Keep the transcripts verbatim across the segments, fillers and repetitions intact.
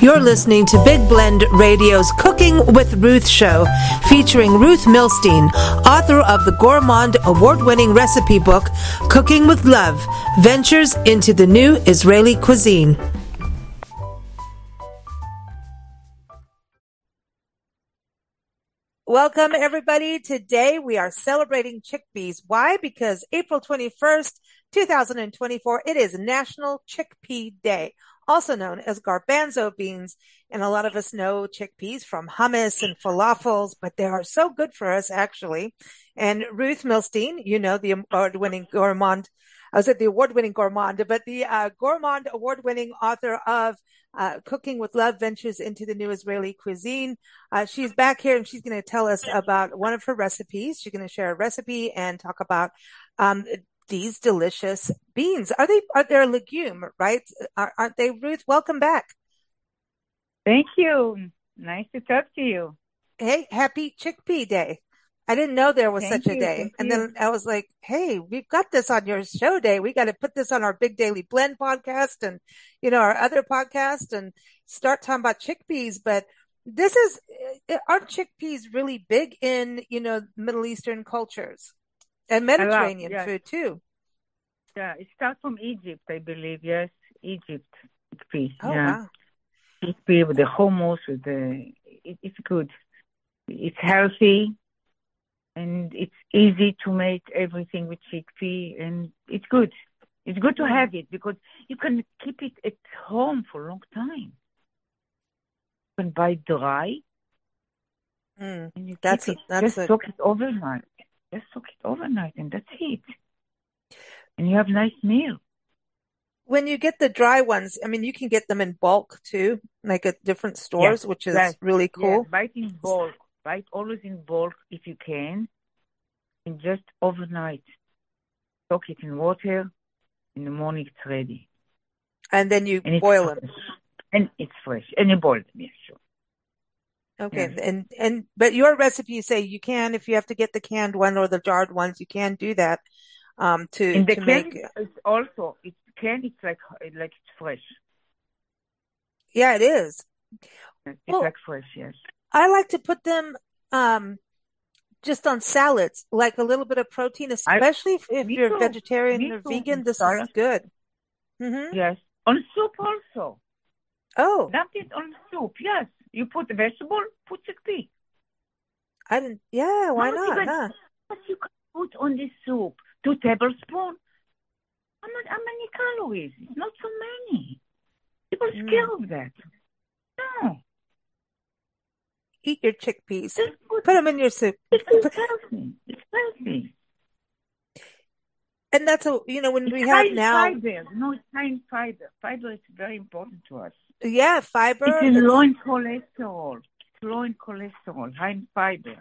You're listening to Big Blend Radio's Cooking with Ruth show, featuring Ruth Milstein, author of the Gourmand award-winning recipe book, Cooking with Love, Ventures into the New Israeli Cuisine. Welcome, everybody. Today we are celebrating chickpeas. Why? Because April twenty-first, twenty twenty-four, it is National Chickpea Day, also known as garbanzo beans. And a lot of us know chickpeas from hummus and falafels, but they are so good for us, actually. And Ruth Milstein, you know, the award-winning gourmand, I was at the award-winning gourmand, but the uh, gourmand award-winning author of uh, Cooking with Love, Ventures into the New Israeli Cuisine. Uh, she's back here and she's going to tell us about one of her recipes. She's going to share a recipe and talk about um, these delicious beans. Are they, are they a legume, right? Are, aren't they, Ruth? Welcome back. Thank you. Nice to talk to you. Hey, happy Chickpea Day. I didn't know there was Thank such you, a day. thank And you. then I was like, hey, we've got this on your show day. We got to put this on our Big Daily Blend podcast and, you know, our other podcast and start talking about chickpeas. But this is, aren't chickpeas really big in, you know, Middle Eastern cultures and Mediterranean yes. food too? Yeah, it starts from Egypt, I believe. Yes, Egypt. Chickpea. Oh, yeah. wow. Chickpea with the hummus, with the, it, it's good. It's healthy. And it's easy to make everything with chickpea, and it's good. It's good to Mm. have it because you can keep it at home for a long time. You can buy dry, Mm. and you That's, keep a, it. that's Just a, soak it overnight. Just soak it overnight, and that's it. And you have a nice meal. when you get the dry ones, I mean, you can get them in bulk too, like at different stores, Yes, which is yes, really cool. yes. Buy it in bulk. Buy it always in bulk if you can, and just overnight. Soak it in water. In the morning, it's ready. And then you And it's boil them. fresh. And it's fresh. And you boil them, yes, sure. Okay. Yes. And, and, but your recipe, you say you can, if you have to get the canned one or the jarred ones, you can do that, um, to, In the to can, make. it's also, it can, it's like, like it's fresh. Yeah, it is. It's Well, like fresh, yes. I like to put them, um, just on salads, like a little bit of protein, I, especially if, if me you're too. vegetarian Me or too. vegan. In This is salad, good. Mm-hmm. yes. On soup also. Oh, Dump it on soup, yes. You put vegetable, put chickpea. I didn't. Yeah, why How much you not? can, Huh? what you can put on this soup? Two tablespoons. How many, how many calories? It's not so many. People Mm. scared of that. No. Eat your chickpeas. Just put, Put them in your soup. it's healthy. It's healthy. And that's a, you know, when It's we high have in now, fiber. No, it's high in fiber. Fiber is very important to us. yeah, fiber. It's It's, low in cholesterol. It's low in cholesterol, high in fiber.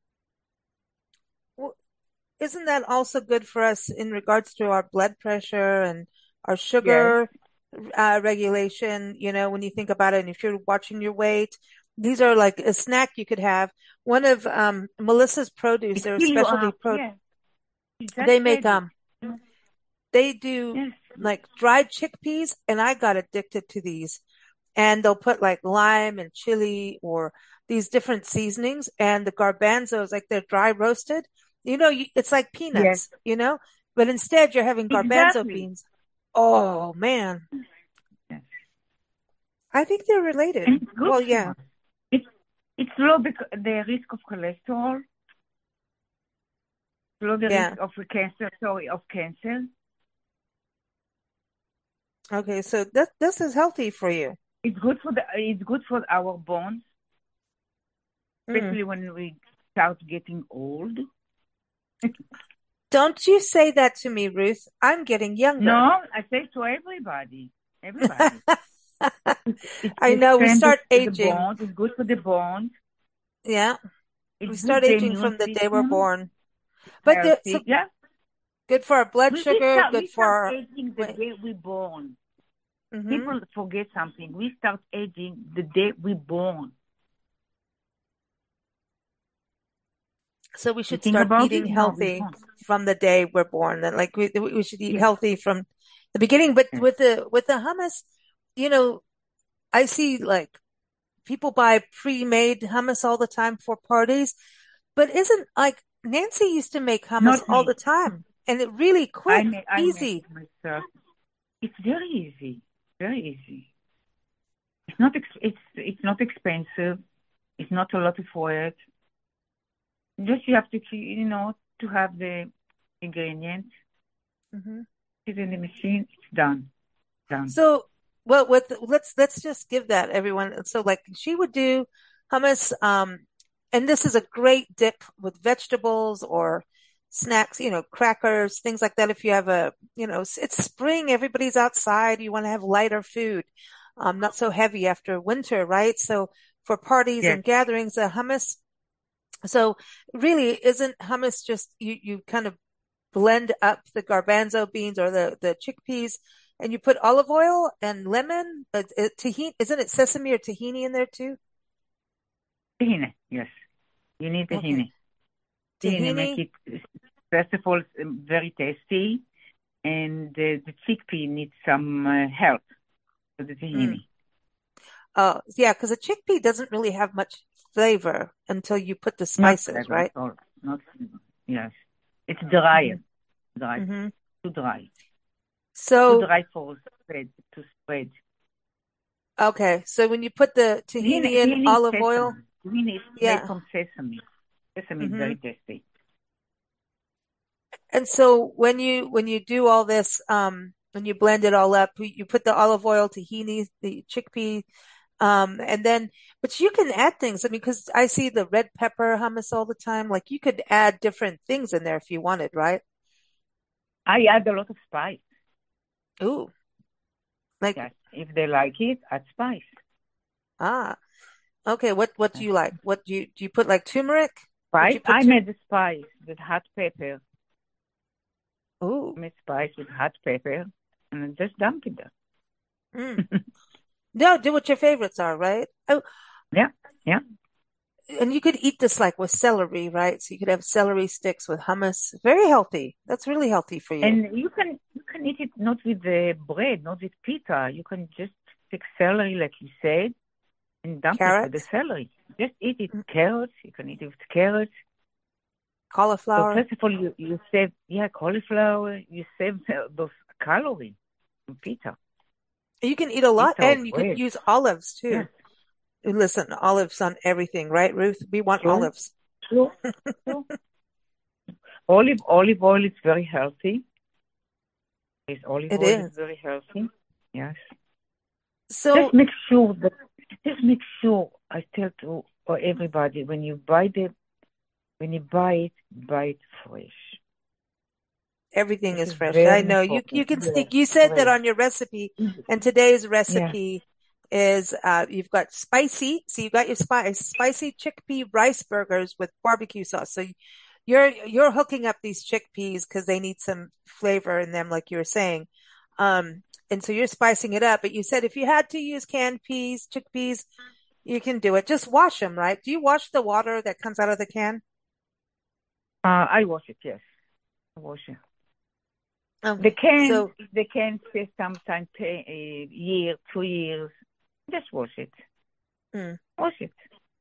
well, isn't that also good for us in regards to our blood pressure and our Yes. sugar uh, regulation? You know, when you think about it, and if you're watching your weight, these are like a snack you could have. One of um, Melissa's Produce, It their fill you specialty up. pro, Yes. It's just they make ready. um, they do Yes. like dried chickpeas, and I got addicted to these. And they'll put like lime and chili or these different seasonings, and the garbanzos, like they're dry roasted. You know, you, it's like Yes. peanuts, you know, but instead you're having garbanzo Exactly. beans. Oh man, Yes. I think they're related. And it's good Well, for yeah. us. It's it's low because the risk of cholesterol, low the Yeah. risk of cancer. Sorry, of cancer. Okay. So that, this is healthy for you. It's good for the. It's good for our bones, Mm. especially when we start getting old. Don't you say that to me, Ruth. I'm getting younger. No, I say to everybody, everybody. It, I it know we strengthens start the aging. bond. It's good for the bond. Yeah. It We boosts start the aging immune from the day we're system. born. But the, Healthy. so Yeah. good for our blood We, we sugar, start, good we for start our, aging the wait. day we're born. Mm-hmm. People forget something. We start aging the day we're born. So we You should think start about eating it? No, we healthy don't. from the day we're born. Then, like we we should eat Yes. healthy from the beginning. But Yes. with the with the hummus, you know, I see like people buy pre-made hummus all the time for parties, but isn't like Nancy used to make hummus Not all the me. time and it really I quick, make I make easy. it myself. It's very easy, very easy. It's not ex- it's it's not expensive. It's not a lot of work. Just you have to keep, you know, to have the ingredients. Hmm. Put it in the machine. It's done. Done. So, well, with let's let's just give that everyone. So, like she would do hummus, um, and this is a great dip with vegetables or snacks, you know, crackers, things like that. If you have a, you know, it's it's spring, everybody's outside, you want to have lighter food, um, not so heavy after winter, right? So, for parties Yes. and gatherings, a hummus. So, really, isn't hummus just you you kind of blend up the garbanzo beans or the, the chickpeas and you put olive oil and lemon, uh, uh, tahini, isn't it sesame or tahini in there too? Tahini. Yes. You need Okay. tahini. Tahini make Tahini. it first of all um, very tasty, and uh, the chickpea needs some uh, help for the Mm. tahini. Uh, yeah, because a chickpea doesn't really have much flavor until you put the Not spices, flavor at right? all. Not flavor. Yes. It's dry. Hmm. Dry. Hmm. Too dry. Too So, dry for spread. To spread. okay. So when you put the Tahini, tahini in tahini is olive oil, sesame. Tahini is made yeah. from sesame. Sesame is Hmm. very tasty. And so when you when you do all this, um, when you blend it all up, you you put the olive oil, tahini, the chickpea, um, and then, but you can add things. I mean, because I see the red pepper hummus all the time. Like you could add different things in there if you wanted, right? I add a lot of spice. Ooh, like Yes. If they like it, add spice. ah, okay. What what do you like? What do you do? You put like turmeric? Would Spice. you put I turmeric? made the spice with hot pepper. Ooh, I made spice with hot pepper, and I just dump it mm. there. No, do what your favorites are, right? Oh, Yeah, yeah. and you could eat this like with celery, right? So you could have celery sticks with hummus. Very healthy. That's really healthy for you. And you can you can eat it not with the bread, not with pita. You can just take celery, like you said, and dump it with the Carrots, celery. Just eat it. mm, Carrots. You can eat it with carrots. So cauliflower. first of all, you you save yeah cauliflower. You save uh, those calories from pita, You can eat a lot pita or and you could bread. use olives too. Yes, Listen, olives on everything, right, Ruth? We want sure, olives. sure, sure. Olive olive oil is very healthy. Is olive It oil is is. very healthy. Yes. Just So make sure that just make sure I tell to or everybody when you buy the when you buy it, buy it fresh. everything This is is fresh. I very know you important. you can Yes, stick. You said that fresh. on your recipe, and today's Yeah. recipe is uh you've got spicy. So you got your spice spicy chickpea rice burgers with barbecue sauce. So you're you're hooking up these chickpeas because they need some flavor in them, like you were saying. Um, and so you're spicing it up. But you said if you had to use canned peas, chickpeas, you can do it. Just wash them, right? Do you wash the water that comes out of the can? Uh, I wash it. Yes, I wash it. They Okay. can So, they can say sometimes pay a year, two years. Just wash it. mm, Wash it.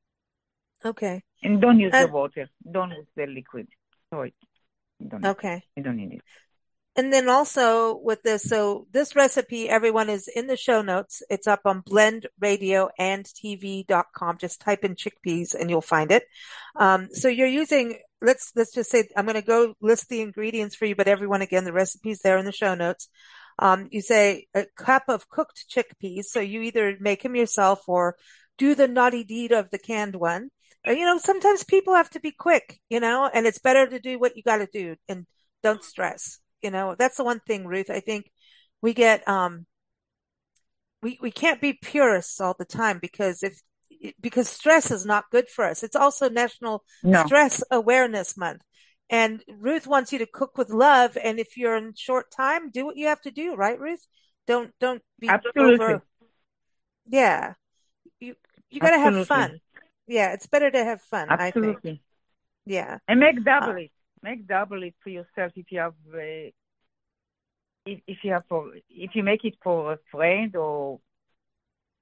okay. And don't use the And water. Don't use the liquid. Sorry. You don't need it. okay. You don't need it. And then also with this, so this recipe, everyone is in the show notes. It's up on blend radio and T V dot com. Just type in chickpeas and you'll find it. Um, so you're using, let's, let's just say, I'm going to go list the ingredients for you, but everyone, again, the recipe's there in the show notes. Um, you say a cup of cooked chickpeas. So you either make them yourself or do the naughty deed of the canned one. Or, you know, sometimes people have to be quick, you know, and it's better to do what you got to do and don't stress. You know, that's the one thing, Ruth. I think we get, um, we, we can't be purists all the time because if, because stress is not good for us. It's also National No, Stress Awareness Month. And Ruth wants you to cook with love. And if you're in short time, do what you have to do, right, Ruth? Don't, don't be absolutely, over. Yeah. You, you got to have absolutely, fun. Yeah. It's better to have fun, I think. absolutely. Yeah. And make Uh, double it. Make double it for yourself if you have uh, if, if you have for if you make it for a friend or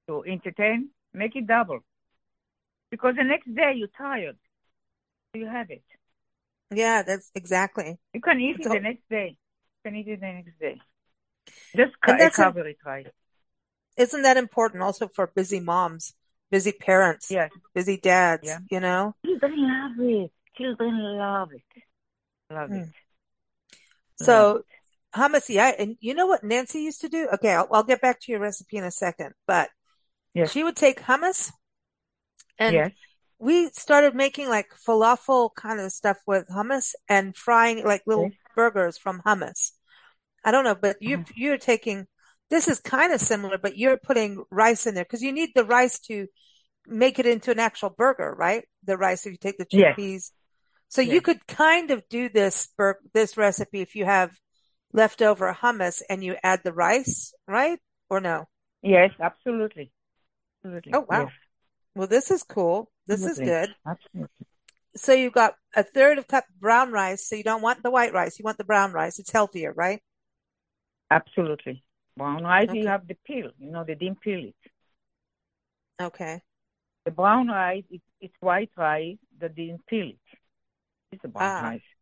to entertain, make it double. Because the next day you're tired. So you have it. Yeah, that's exactly. You can eat It's it all- the next day. You can eat it the next day. Just co- And that's im- cover it right. isn't that important also for busy moms, busy parents, Yes. busy dads, Yeah. you know? Children love it. Children love it. Love Mm. it. Love So it. hummus, yeah, and you know what Nancy used to do? Okay, I'll, I'll get back to your recipe in a second, but Yes. she would take hummus and Yes. we started making like falafel kind of stuff with hummus and frying like little Yes. burgers from hummus. I don't know, but you Mhm. you're taking this is kind of similar, but you're putting rice in there because you need the rice to make it into an actual burger, right? The rice, if you take the Yes. chickpeas. So you Yes. could kind of do this bur this recipe if you have leftover hummus and you add the rice, right? Or no? Yes. Absolutely. Absolutely. Oh, wow. Yes. Well, this is cool. This is Absolutely. good. Absolutely. So you've got a third of cup brown rice. So you don't want the white rice. You want the brown rice. It's healthier, right? Absolutely. Brown rice, you Okay. have the peel. You know, they didn't peel it. Okay. The brown rice, it, it's white rice that didn't peel it. It's a brown Ah, rice.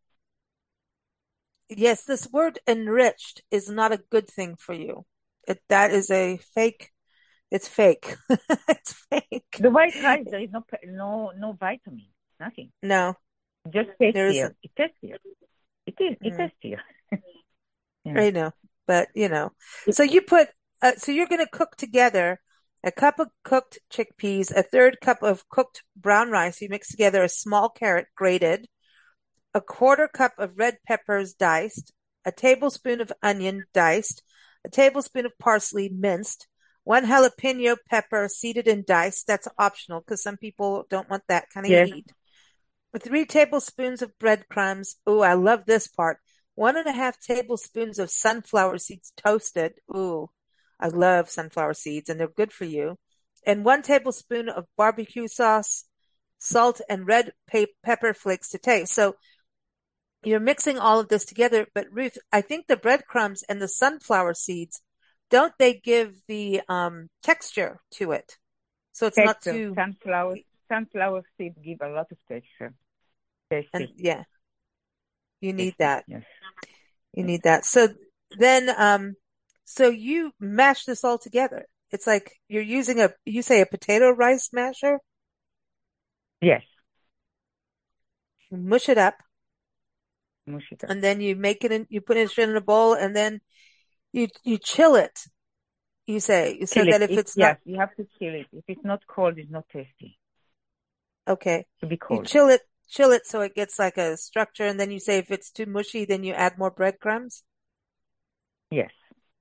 yes, this word enriched is not a good thing for you. It, that is a fake. It's fake. It's fake. The white rice, there is no pe- no no vitamin, nothing. No, Just there tastier. isn't. It's tastier. It is. It's Mm, tastier. Yeah. I know, but you know. So you put, uh, so you're going to cook together a cup of cooked chickpeas, a third cup of cooked brown rice. You mix together a small carrot grated, a quarter cup of red peppers diced, a tablespoon of onion diced, a tablespoon of parsley minced, one jalapeno pepper seeded and diced. That's optional because some people don't want that kind of Yes. heat. With three tablespoons of breadcrumbs. Ooh, I love this part. One and a half tablespoons of sunflower seeds toasted. Ooh, I love sunflower seeds and they're good for you. And one tablespoon of barbecue sauce, salt, and red pe pepper flakes to taste. So you're mixing all of this together. But Ruth, I think the breadcrumbs and the sunflower seeds, don't they give the um, texture to it? So it's not Texture. too, Sunflower sunflower seeds give a lot of texture. and Tasty. yeah, you need Tasty. that. Yes. You need that. So then, um, so you mash this all together. It's like you're using a, you say a potato rice masher, Yes. you mush it up, Mush it up. and then you make it in, you put it in a bowl, and then you, you chill it. You say, so Chill it. that if If, it's yes, not, you have to chill it. If it's not cold, it's not tasty. okay, To be you cold. chill it, chill it so it gets like a structure, and then you say if it's too mushy, then you add more breadcrumbs. Yes.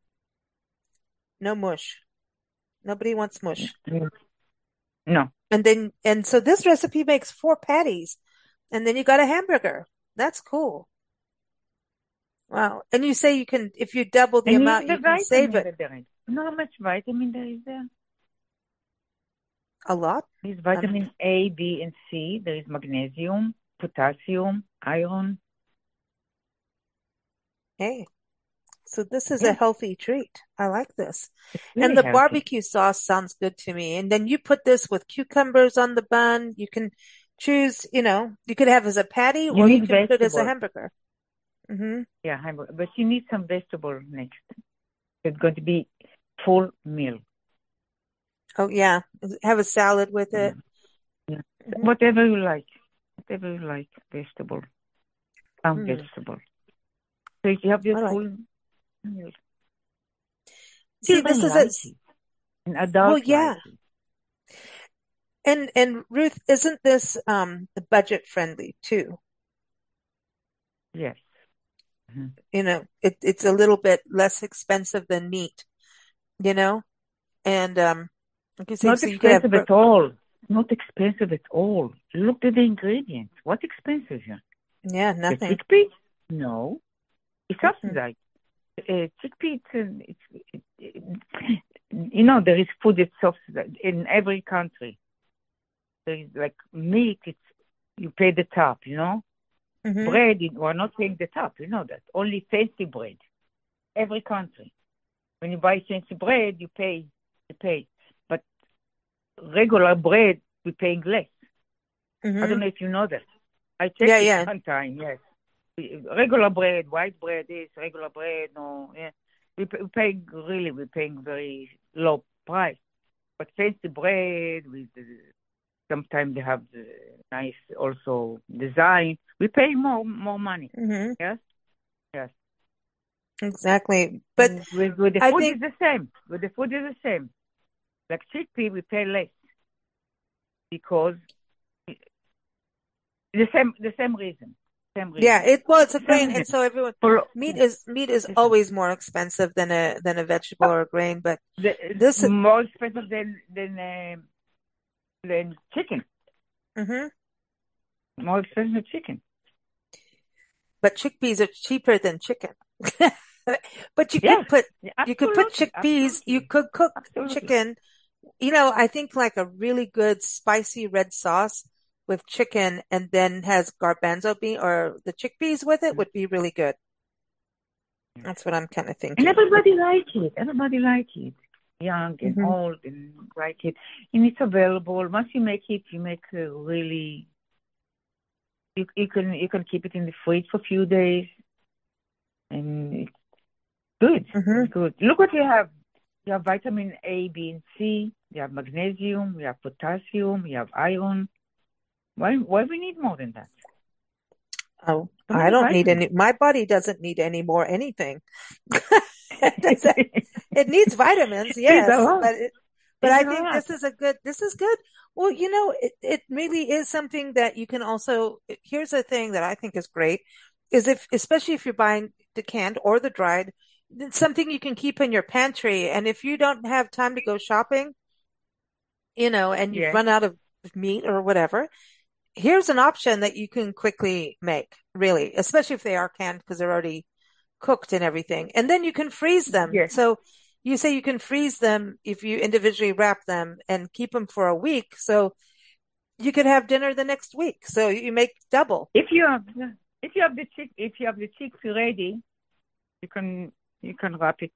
No mush. Nobody wants mush. Mm. No. And then, and so this recipe makes four patties, and then you got a hamburger. That's cool. Wow. And you say you can, if you double the And amount, the you can save vitamin it that there is. You know how much vitamin there is there? a lot. There's Um, vitamin A, B, and C. There is magnesium, potassium, iron. hey, so this is a Yes, healthy treat. I like this. it's And really the healthy. barbecue sauce sounds good to me. And then you put this with cucumbers on the bun. You can choose, you know, you could have as a patty You or you need can put it as a vegetable. hamburger. Hmm. Yeah, hamburger. But you need some vegetable next. It's going to be full meal. Oh, yeah. Have a salad with it. Yeah. Hmm. Whatever you like. Whatever you like. Vegetable. Some Hmm. vegetable. So you have your I like full it. meal. See, Children this is like a, it. And well, adults yeah. like it. And, and Ruth, isn't this, um, budget friendly too? Yes. Mhm. You know, it, it's a little bit less expensive than meat, you know? And, um, like you say, Not so you could have, expensive bur- at all. Not expensive at all. Look at the ingredients. What expensive here? yeah, The nothing. chickpea? No. It's Mm-mm. subsidized. Uh, chickpea, it's, uh, it's, it, it, you know, there is food that's subsidized in every country. There is like meat, it's, you pay the top, you know? Hmm. Bread, you are not paying the top, you know that. Only fancy bread. Every country. When you buy fancy bread, you pay, you pay. But regular bread, we're paying less. I don't Mm-hmm. know if you know that. I Yeah, checked it yeah. one time, yes. We- Regular bread, white bread is regular bread, no, yeah. We, pay- we paying, really, we're paying very low price. But fancy bread with, the, sometimes they have the nice also design. We pay more, more money. Mm-hmm. Yes, yes. Exactly. But And with, with the I food is think, the same. With the food is the same. Like chickpea, we pay less because the same, the same reason, same yeah, reason, it, well, it's a same grain. And reason. so everyone, For, meat is, meat is yes. always more expensive than a, than a vegetable or a grain. But The, this, more expensive than than uh, than chicken. mm-hmm. More expensive than chicken. But chickpeas are cheaper than chicken. But you Yes, could put, yeah, you could put absolutely, chickpeas, you absolutely, could cook absolutely. chicken. You know, I think like a really good spicy red sauce with chicken and then has garbanzo bean or the chickpeas with it would be really good. That's what I'm kind of And thinking. everybody like it. Everybody like it. Young and Hmm. old and like it. And it's available. Once you make it, you make a really. You, you can you can keep it in the fridge for a few days, and it's good. Hmm. It's good. Look what you have. You have vitamin A, B, and C. You have magnesium. You have potassium. You have iron. Why why we need more than that? Oh, So I many don't need vitamins. any, my body doesn't need any more anything. It doesn't, it needs vitamins, It's a yes, lot. but it, but It's I a think lot. this is a good, this is good. Well, you know, it, it really is something that you can also, here's a thing that I think is great is if, especially if you're buying the canned or the dried, it's something you can keep in your pantry. And if you don't have time to go shopping, you know, and you've Yes. run out of meat or whatever, here's an option that you can quickly make, really, especially if they are canned because they're already cooked and everything. And then you can freeze them. Yes. So you say you can freeze them if you individually wrap them and keep them for a week. So you could have dinner the next week. So you make double. If you have if you have the chick if you have the chicks ready, you can you can wrap it.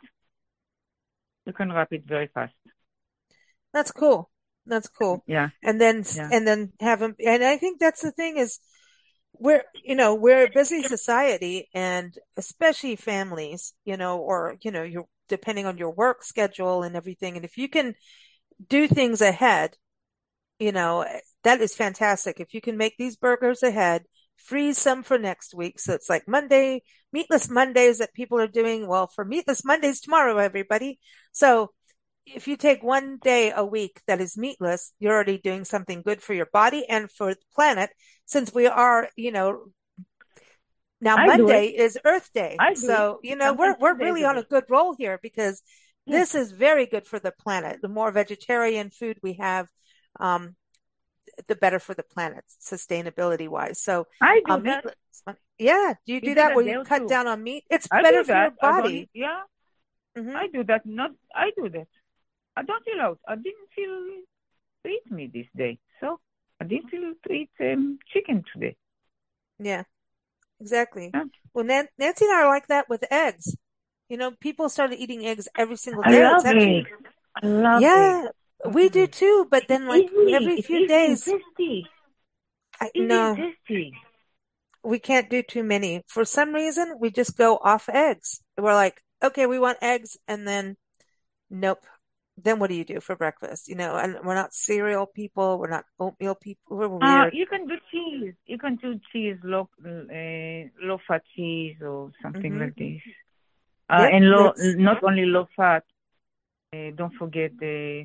You can wrap it very fast. That's cool. That's cool. Yeah. And then, Yeah. and then have them. And I think that's the thing is we're, you know, we're a busy society and especially families, you know, or, you know, you're depending on your work schedule and everything. And if you can do things ahead, you know, that is fantastic. If you can make these burgers ahead, freeze some for next week. So it's like Monday, meatless Mondays that people are doing. Well, for meatless Mondays tomorrow, everybody. So if you take one day a week that is meatless, you're already doing something good for your body and for the planet. Since we are, you know, now I do Monday it. is Earth Day. I do it. So, you know, we're, Sometimes two we're days really a on a week. good roll here because Yes. this is very good for the planet. The more vegetarian food we have, um, the better for the planet, sustainability wise. So, I do um, that. meatless, yeah. Do you You do do that that where you there cut too. down on meat? It's I better do for your that. I don't body. eat, yeah. Hmm. I do that. Not I do that. I don't feel out. I didn't feel to eat meat this day. So I didn't feel to eat um, chicken today. Yeah, exactly. Yeah. Well, Nan- Nancy and I are like that with eggs. You know, people started eating eggs every single I day. It's love actually, eggs. I love eggs. yeah, I we love do eggs. too. But It's then like easy. every It's few easy and days, tasty. I Easy and no, tasty. we can't do too many. For some reason, we just go off eggs. We're like, okay, we want eggs. And then nope. Then what do you do for breakfast? You know, and we're not cereal people. We're not oatmeal people. We're Uh, weird. you can do cheese. You can do cheese, low, uh, low fat cheese or something Hmm. like this. Uh, Yep. and low, That's, not only low fat. Uh, don't forget the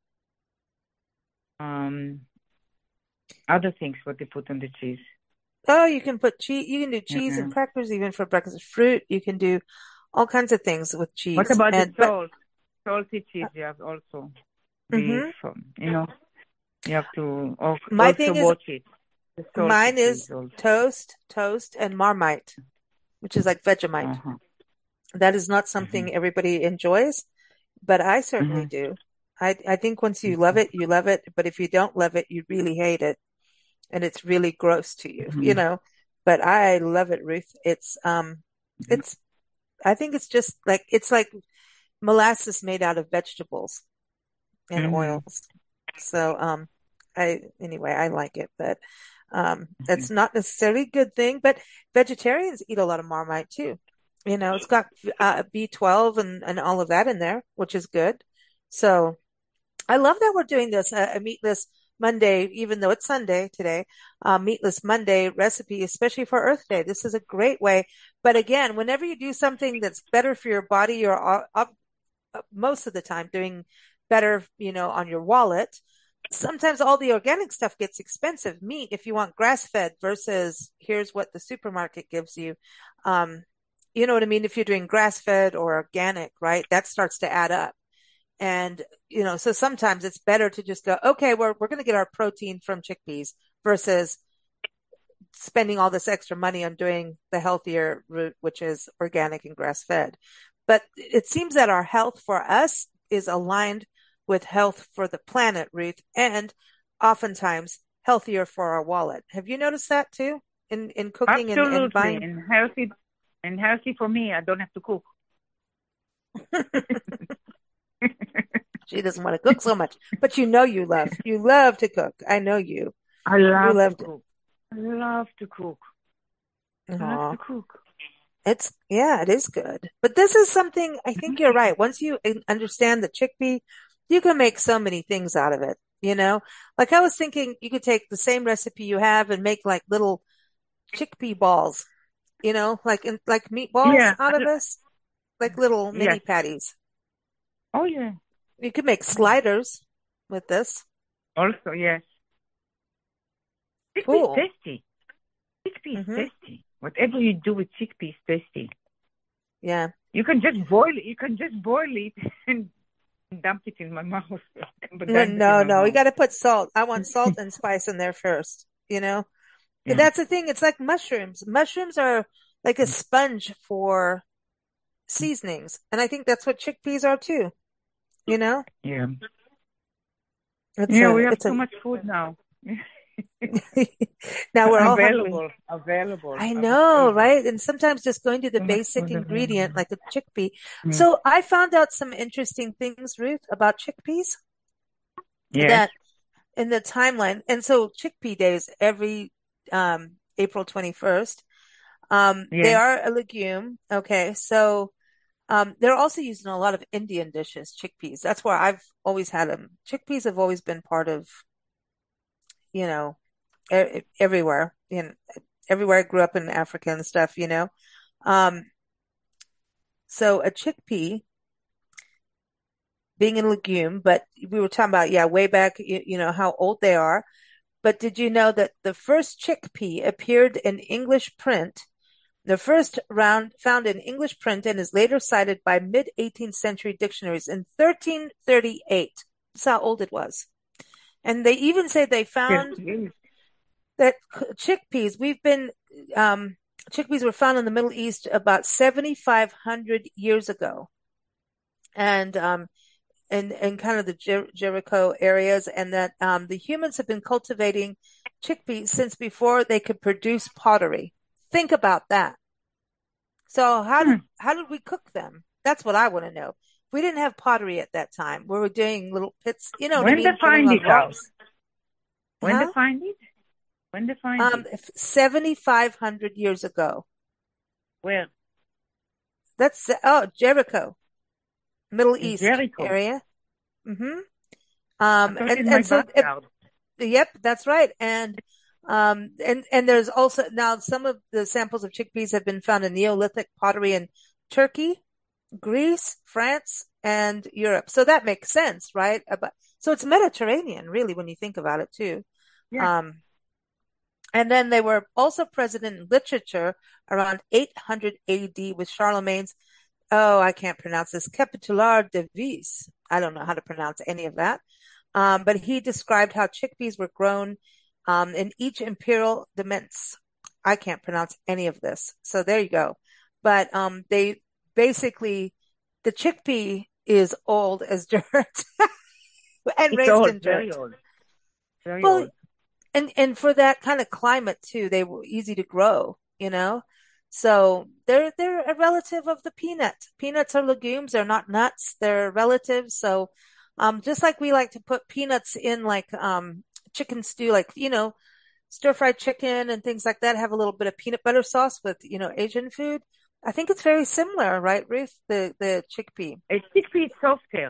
um other things what they put on the cheese. oh, you can put cheese. You can do cheese Yeah. and crackers even for breakfast. Fruit. You can do all kinds of things with What cheese. about the And, but, salt? Salty cheese, you have also beef. hmm Um, you know, you have to al- my also thing is watch it. The salty mine cheese is also. toast, toast and Marmite, which is like Vegemite. Uh-huh. That is not Mm-hmm. something everybody enjoys, but I certainly Mm-hmm. do. I, I think once you love it, you love it. But if you don't love it, you really hate it. And it's really gross to you, you Mm-hmm. know, but I love it, Ruth. It's, um, it's, I think it's just like, it's like molasses made out of vegetables and Mm-hmm. oils. So, um, I, anyway, I like it, but, um, that's not necessarily a good thing, but vegetarians eat a lot of Marmite too. You know, it's got, uh, B twelve and, and all of that in there, which is good. So I love that we're doing this, a, a meatless Monday, even though it's Sunday today, uh, meatless Monday recipe, especially for Earth Day. This is a great way. But again, whenever you do something that's better for your body, you're uh, uh, most of the time doing better, you know, on your wallet. Sometimes all the organic stuff gets expensive. Meat, if you want grass fed versus here's what the supermarket gives you. Um, you know what I mean? If you're doing grass fed or organic, right? That starts to add up. And, you know, so sometimes it's better to just go, okay, we're, we're going to get our protein from chickpeas versus spending all this extra money on doing the healthier route, which is organic and grass fed. But it seems that our health for us is aligned with health for the planet, Ruth, and oftentimes healthier for our wallet. Have you noticed that too in, in cooking and, and Absolutely, buying? and healthy, and healthy for me. I don't have to cook. She doesn't want to cook so much, but you know you love, you love to cook. I know you. I You love to love to. cook. I love to cook. I love Aw. to cook. It's, yeah, it is good. But this is something, I think you're right. Once you in- understand the chickpea, you can make so many things out of it, you know? Like I was thinking you could take the same recipe you have and make like little chickpea balls, you know, like in, like meatballs Yeah. out of this, like little mini Yes. patties. Oh yeah. You could make Yeah. sliders with this. Also yes. Chickpea is Cool. tasty. Chickpea is Hmm. tasty. Whatever you do with chickpea is tasty. Yeah. You can just boil it. You can just boil it and dump it in my mouth. But No, dump it in no, my no. We mouth. got to put salt. I want salt and spice in there first, you know? Yeah. That's the thing. It's like mushrooms. Mushrooms are like a sponge for seasonings. And I think that's what chickpeas are too. You know, Yeah. it's Yeah, a, we have it's too a, much food now. now we're all hungry. Available. Available. I know, Available. right? And sometimes just going to the Too much basic food available. ingredient like a chickpea. Yeah. So I found out some interesting things, Ruth, about chickpeas Yes. that in the timeline. And so chickpea days every, um, April twenty-first. Um, they Yes. are a legume. Okay. So, um, they're also used in a lot of Indian dishes, chickpeas. That's where I've always had them. Chickpeas have always been part of, you know, e- everywhere, you know, everywhere I grew up in Africa and stuff, you know. Um, so a chickpea being a legume, but we were talking about, yeah, way back, you, you know, how old they are. But did you know that the first chickpea appeared in English print, the first round found in English print and is later cited by mid eighteenth century dictionaries in thirteen thirty-eight. That's how old it was. And they even say they Yes. found Yes. that chickpeas, we've been, um, chickpeas were found in the Middle East about seventy-five hundred years ago. And, um, and, and kind of the Jer- Jericho areas, and that, um, the humans have been cultivating chickpeas since before they could produce pottery. Think about that. So how Hmm. did, how did we cook them? That's what I want to know. We didn't have pottery at that time. We were doing little pits, you know what I When they mean? Drilling find on it out. rocks. When they Huh? find it. When they find Um, it. seventy-five hundred years ago. Where? That's, oh, Jericho, Middle In East Jericho. area. Hmm. I Um, thought and, in my and so, it, backyard. yep, that's right. And, um, and, and there's also now some of the samples of chickpeas have been found in Neolithic pottery in Turkey, Greece, France, and Europe. So that makes sense, right? About, so it's Mediterranean, really, when you think about it too. Yes. Um, and then they were also present in literature around eight hundred A D with Charlemagne's, oh, I can't pronounce this, Capitular de Vis. I don't know how to pronounce any of that. Um, but he described how chickpeas were grown um, in each imperial demesne. I can't pronounce any of this. So there you go. But um, they basically, the chickpea is old as dirt and It's raised old. in Very dirt. old. Very Well, old. and and for that kind of climate too, they were easy to grow, you know. So they're they're a relative of the peanut. Peanuts are legumes, they're not nuts, they're relatives. So Um, just like we like to put peanuts in like, um, chicken stew, like, you know, stir fried chicken and things like that have a little bit of peanut butter sauce with, you know, Asian food. I think it's very similar, right, Ruth? The, the chickpea. A chickpea is softer.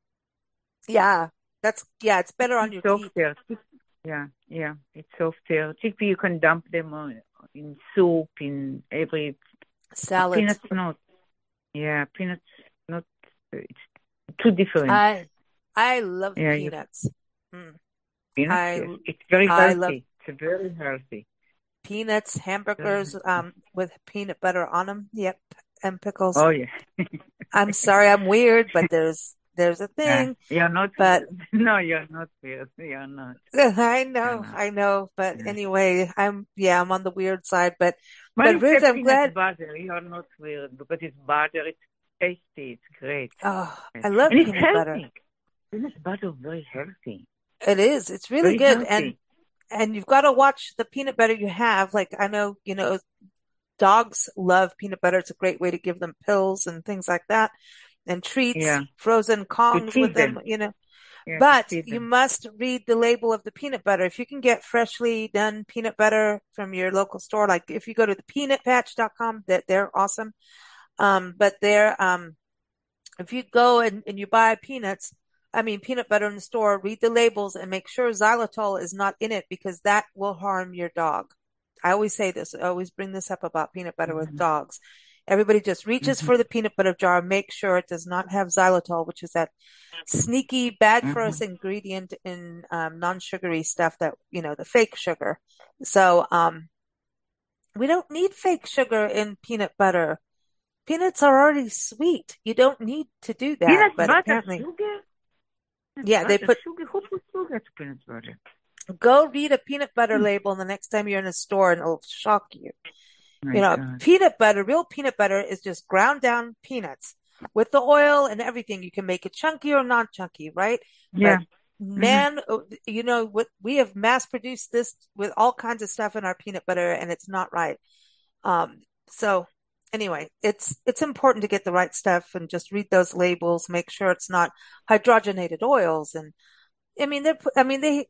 Yeah. That's, yeah, it's better on your teeth. Softer. Yeah, yeah, it's softer. Chickpea, you can dump them on, in soup, in every Salads. Peanuts, not. Yeah, peanuts, not. It's too different. I, I love yeah, you- peanuts. Mm. peanuts, I, yes. It's very I healthy. love It's very healthy. peanuts, hamburgers, um, with peanut butter on them. Yep. And pickles. Oh, yeah. I'm sorry, I'm weird, but there's, there's a Yeah, thing. you're not. But No, you're not weird. You're not. I You're know, not. I know. But Yeah. anyway, I'm, yeah, I'm on the weird side, but, When but you Ruth, say I'm peanut glad. butter, you're not weird because it's butter. It's tasty. It's great. Oh, I love And it's peanut butter. healthy. Peanut butter is very healthy. It is. It's really Very good. healthy. And, and you've got to watch the peanut butter you have. Like I know, you know, dogs love peanut butter. It's a great way to give them pills and things like that and treats, Yeah. frozen Kongs feed with them, them. you know. Yeah, to But feed you them. must read the label of the peanut butter. If you can get freshly done peanut butter from your local store, like if you go to the peanut patch dot com, that they're awesome. Um, but they're, um, if you go and, and you buy peanuts, I mean, peanut butter in the store, read the labels and make sure xylitol is not in it because that will harm your dog. I always say this. I always bring this up about peanut butter with Mhm. dogs. Everybody just reaches Mhm. for the peanut butter jar. Make sure it does not have xylitol, which is that sneaky, bad for us ingredient in um, non-sugary stuff that, you know, the fake sugar. So, um, we don't need fake sugar in peanut butter. Peanuts are already sweet. You don't need to do that, Peanut but butter, apparently, sugar? Peanut yeah, they butter, put, sugar. Who put sugar to peanut butter? go read a peanut butter Hmm. label the next time you're in a store and it'll shock you. My You know, God. peanut butter, real peanut butter is just ground down peanuts with the oil and everything. You can make it chunky or not chunky, right? Yeah. But man, oh, you know what? We have mass produced this with all kinds of stuff in our peanut butter and it's not right. Um, so anyway, it's, it's important to get the right stuff and just read those labels, make sure it's not hydrogenated oils. And I mean, they're, I mean, they,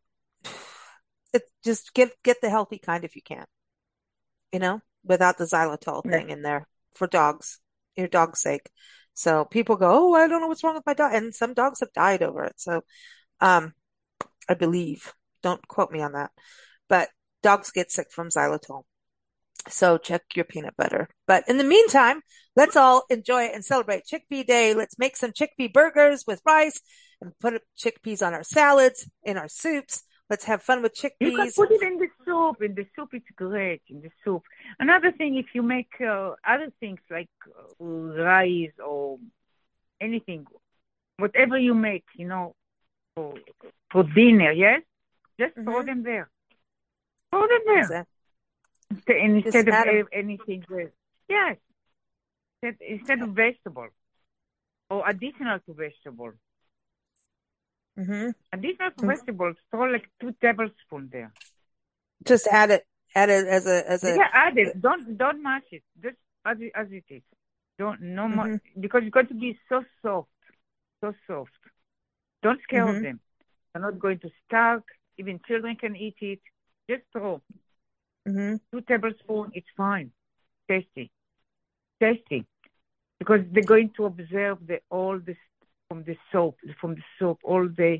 it's just get, get the healthy kind if you can, you know, without the xylitol Yeah. thing in there for dogs, your dog's sake. So people go, oh, I don't know what's wrong with my dog. And some dogs have died over it. So, um, I believe, don't quote me on that, but dogs get sick from xylitol. So check your peanut butter. But in the meantime, let's all enjoy and celebrate Chickpea Day. Let's make some chickpea burgers with rice and put chickpeas on our salads, in our soups. Let's have fun with You can chickpeas. put it in the soup. In the soup, it's great. In the soup. Another thing, if you make uh, other things like uh, rice or anything, whatever you make, you know, for, for dinner, yes, just throw Mhm. them there. Throw them there. Exactly. Instead, and Just instead of add 'em. a- anything else. Yes. Instead, instead of vegetable or additional to vegetable. hmm Additional to Mhm. vegetables, throw like two tablespoons there. Just add it, add it as a, as a, Yeah, add it. Don't don't mash it. Just as it, as it is. Don't no more Mhm. because it's going to be so soft, so soft. Don't scare Mhm. them. They're not going to starve. Even children can eat it. Just throw hmm two tablespoons. It's fine. Tasty, tasty, because they're going to observe the all this from the soap, from the soap, all the.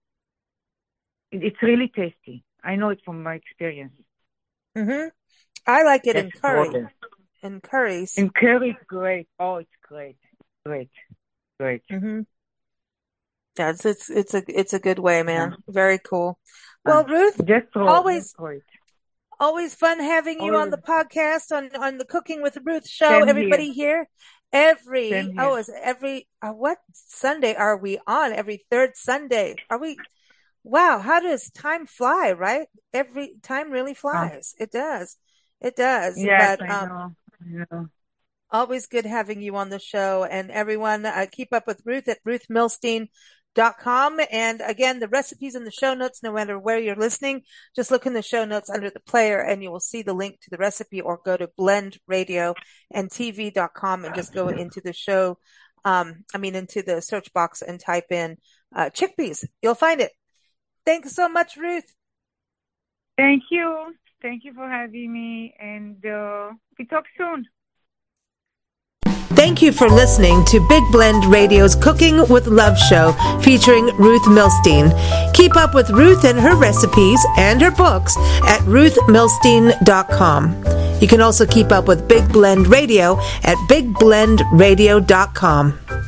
it- It's really tasty. I know it from my experience. hmm I like it in Just throw curry, them. in curries. And curry is great. Oh, it's great, great, great. hmm That's, it's, it's a, it's a good way, man. Yeah. Very cool. Well, Uh, Ruth, Just throw, always, just throw it. always fun having you on Always. the podcast on, on the Cooking with Ruth show. Same Everybody here, every, Same oh, here. is it every, uh, what Sunday are we on? Every third Sunday. Are we, wow, how does time fly, right? Every time really flies. It does. It does. Yes, But, I um, know. I know. always good having you on the show. And everyone, uh, keep up with Ruth at ruth milstein dot com. And again, the recipes in the show notes, no matter where you're listening, just look in the show notes under the player and you will see the link to the recipe, or go to blend radio and t v dot com and just go into the show. Um, I mean, into the search box and type in uh, chickpeas. You'll find it. Thanks so much, Ruth. Thank you. Thank you for having me, and uh, we talk soon. Thank you for listening to Big Blend Radio's Cooking with Love show featuring Ruth Milstein. Keep up with Ruth and her recipes and her books at ruth milstein dot com. You can also keep up with Big Blend Radio at big blend radio dot com.